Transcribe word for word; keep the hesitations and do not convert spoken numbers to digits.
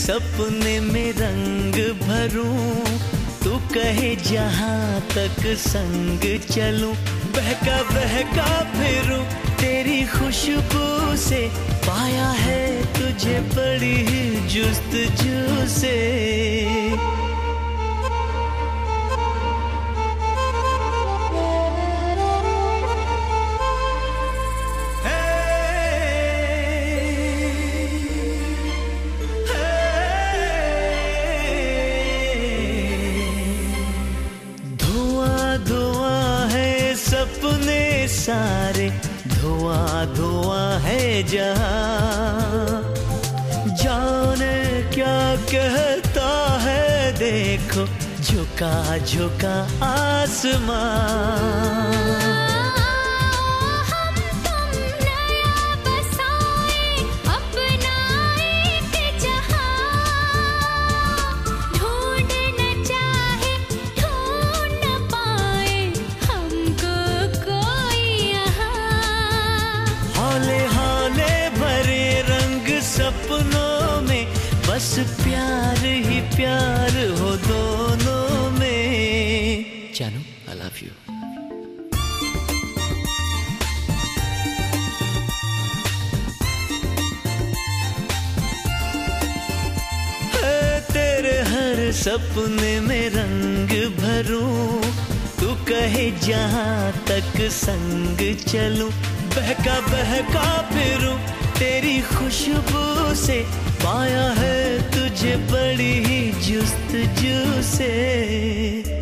सपने में रंग भरूं, तू कहे जहां तक संग चलूं, बहका बहका फिरूं तेरी खुशबू से, पाया है तुझे बड़ी ही जुस्तजू से। सपने सारे धुआं धुआं है जहां, जाने क्या कहता है देखो झुका झुका आसमां। सपनों में बस प्यार ही प्यार हो दोनों में। जानू, I love you। है तेरे हर सपने में रंग भरूं, तू कहे जहां तक संग चलूं, बहका बहका फिरूं तेरी खुशबू से, पाया है तुझे बड़ी ही जुस्तजू से।